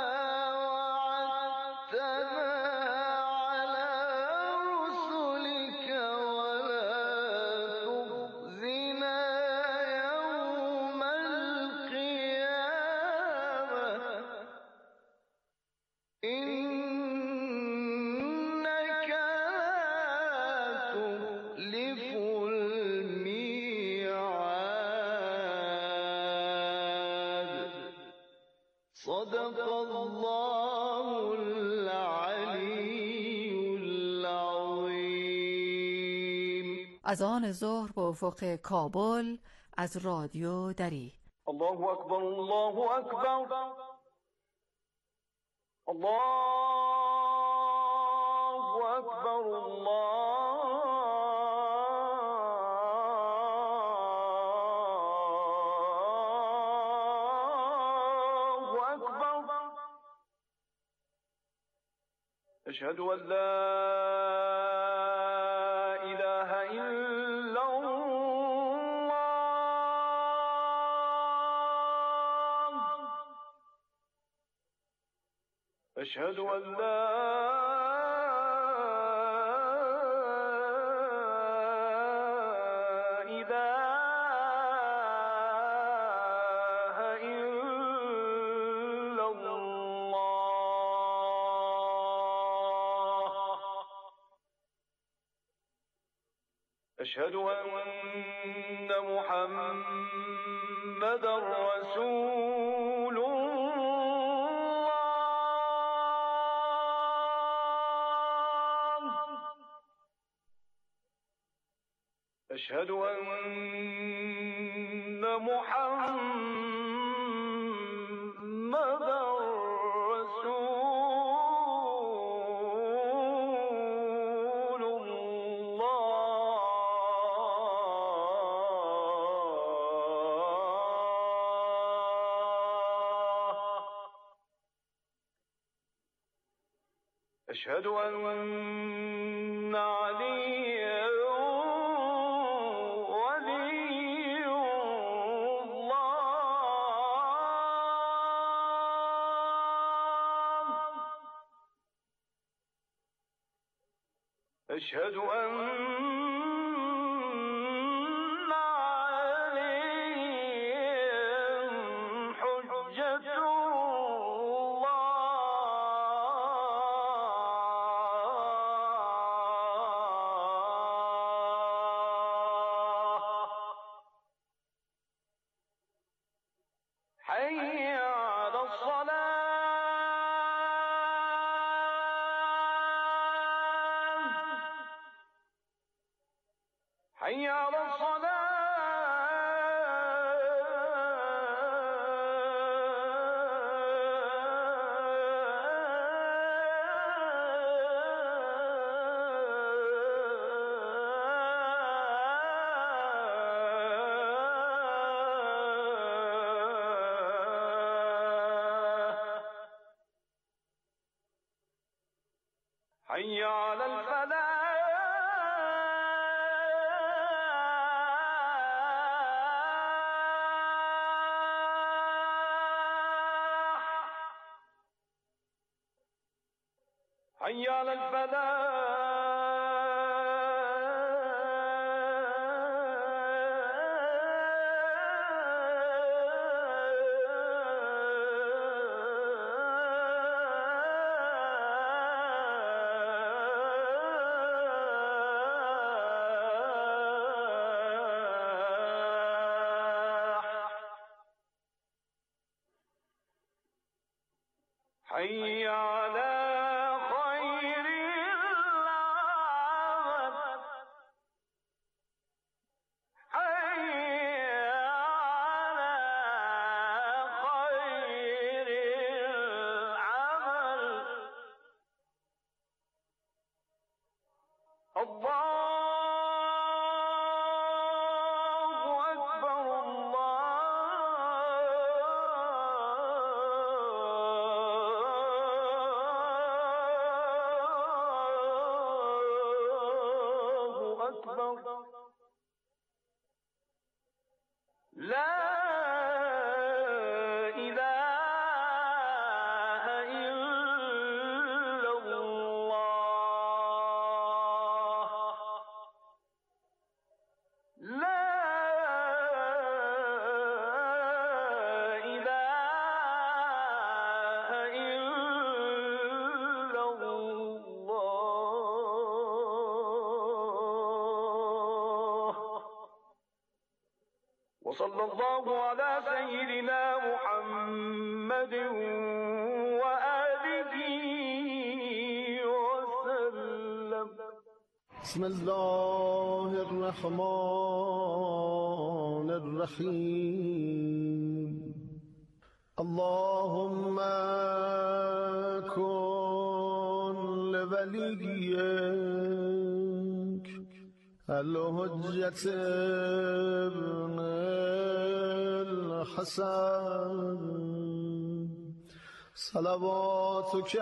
وعدتنا على رسلك ولا تخزنا يوم القيامة إنك لا تخلف الميعاد. صدق الله العلي العظيم. از آن ظهر به افق کابل از رادیو دری. الله أكبر الله أكبر الله أكبر الله أشهد أن لا إله إلا الله أشهد أن لا أشهد أن محمدا رسول الله أشهد أن محمدا رسول أشهد أن عليا ولي الله أشهد أن عليهم حجة حي على الصلاة حي على حي على الفلاح حي على حي على خير العمل حي على خير العمل الله أكبر لا إله إلا الله لا إله إلا الله وصلى الله على سيدنا محمد وآله وسلم بسم الله الرحمن الرحيم اللهم كن لوليك الحجة ابن الحسن صلواتك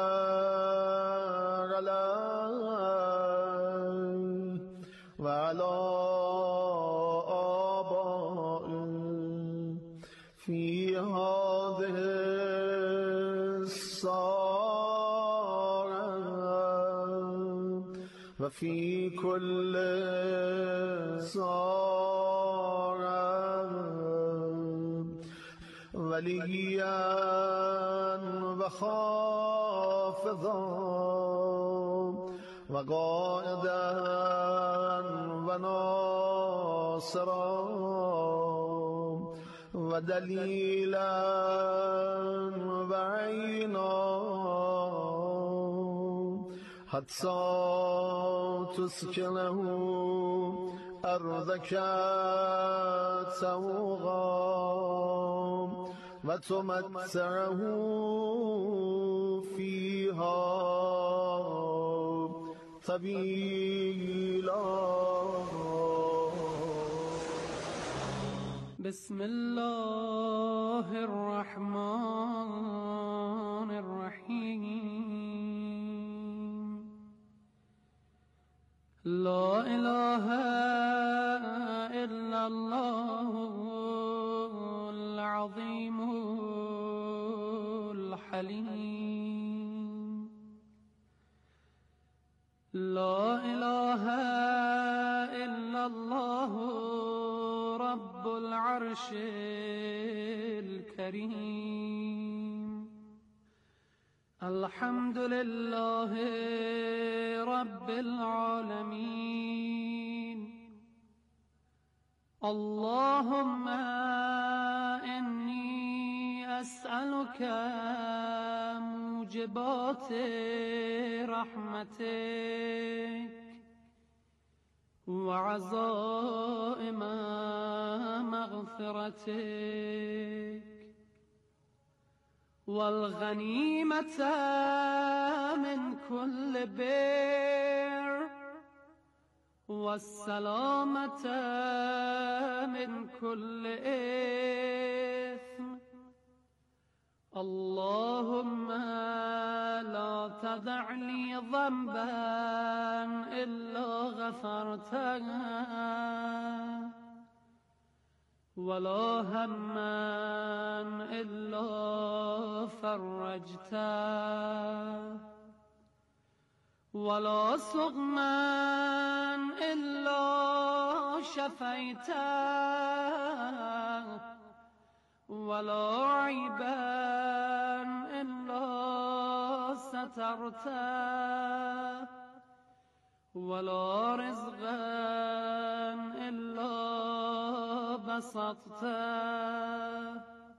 علی و علی آبائی فی هذه الساعة و فی کل ساعة ولیا و خافضا و قائدا و ناصرا و دلیلا و عینا حتی تسکنه ارضک سوقا و تمتعه فیها طویلا. بسم الله الرحمن الرحیم. لا اله الا الله العظیم الحلیم. لا اله الا الله رب العرش الكريم. الحمد لله رب العالمين. اللهم إني أسألك موجبات رحمتك وعزائم مغفرتك والغنيمة من كل بر والسلامة من كل إثم. اللهم لا تدع لي ذنبا إلا غفرته ولا هما إلا فرجته ولا سقما إلا شفيته ولا عيبا إلا سترته ولا رزقا إلا بسطته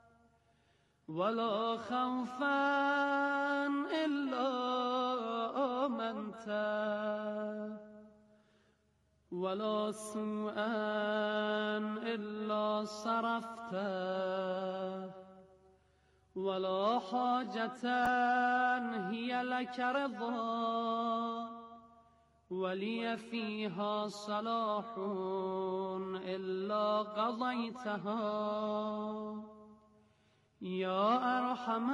ولا خوفا إلا آمنته ولا سوءا إلا صرفته ولا حاجة هي لك رضا ولي فيها صلاح إلا قضيتها يا أرحم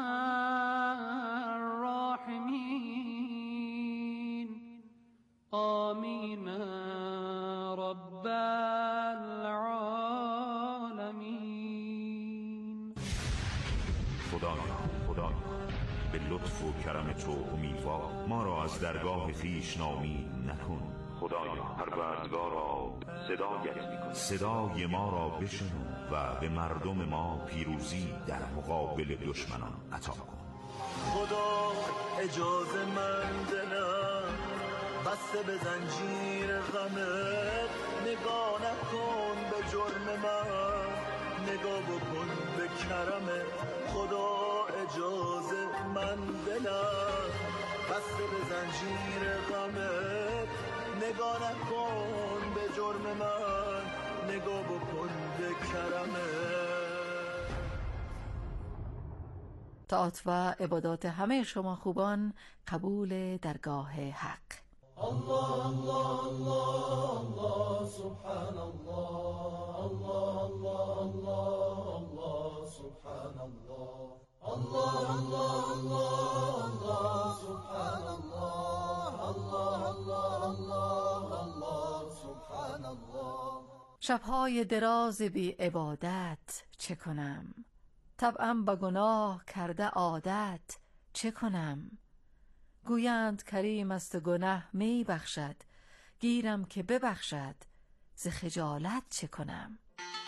الراحمين. آمين رب العالمين. خدایا خدایا به لطف و کرم تو امیدوار ما را از درگاه خویش ناامید نکن. خدایا پروردگارا صدایت می‌کنیم، صدای ما را بشنو و به مردم ما پیروزی در مقابل دشمنان عطا کن. خدا اجازه من دلم بسته به زنجیر غمت، نگاه نکن به جرم من، نگاه بکن به کرمت. خدا اجازه من دلم بسته به زنجیر غمت، نگاه نکن به جرم من، نگاه بکن به کرمت. طاعت و عبادات همه شما خوبان قبول درگاه حق. الله الله الله الله سبحان الله الله الله الله الله سبحان الله. الله الله الله الله سبحان الله الله الله الله الله سبحان الله. شبهای دراز بی عبادت چه کنم؟ طبعم به گناه کرده عادت چه کنم؟ گویند کریم است گناه می بخشد، گیرم که ببخشد ز خجالت چه کنم؟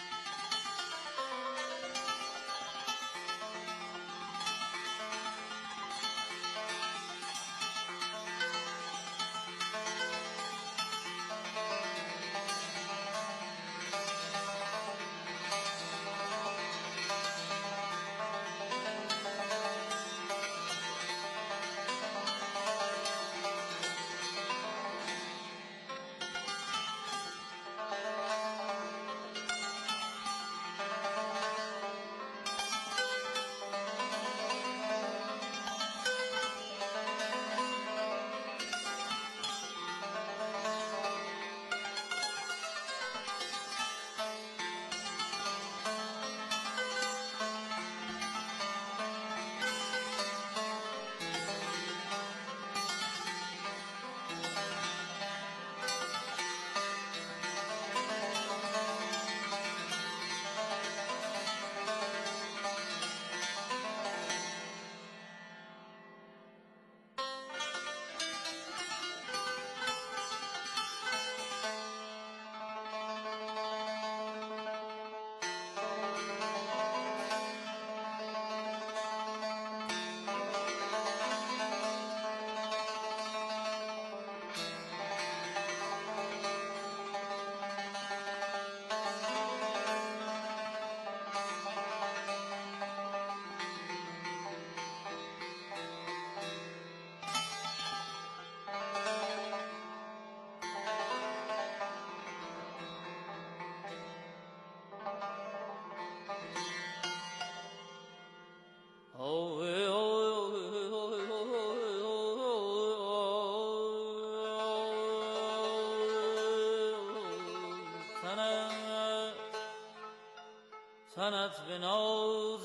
تنت به ناز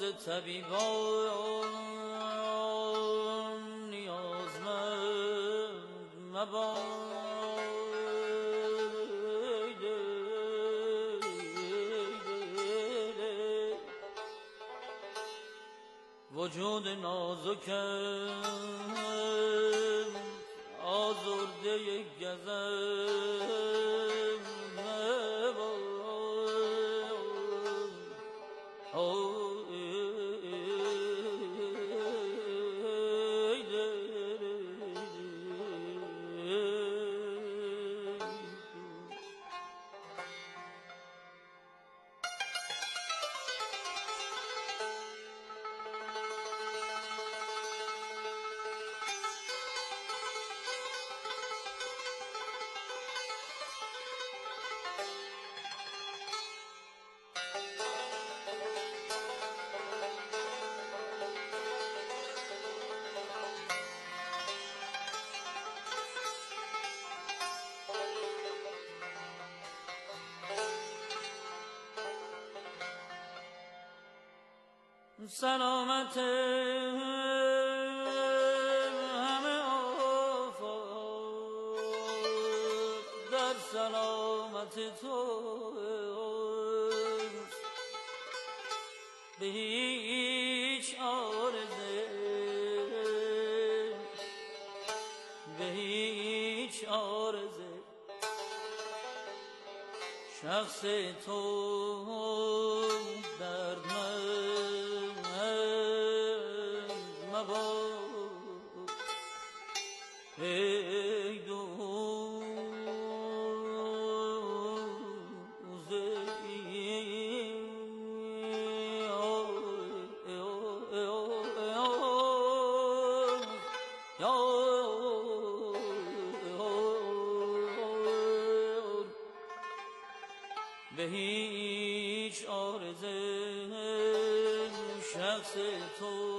طبیبان نیازمند مباد، وجود نازکم آزرده گزم سلامت همه آفات در سلامت تو، به هیچ عارضه به هیچ عارضه شخص تو ای به هیچ عارضه شخص تو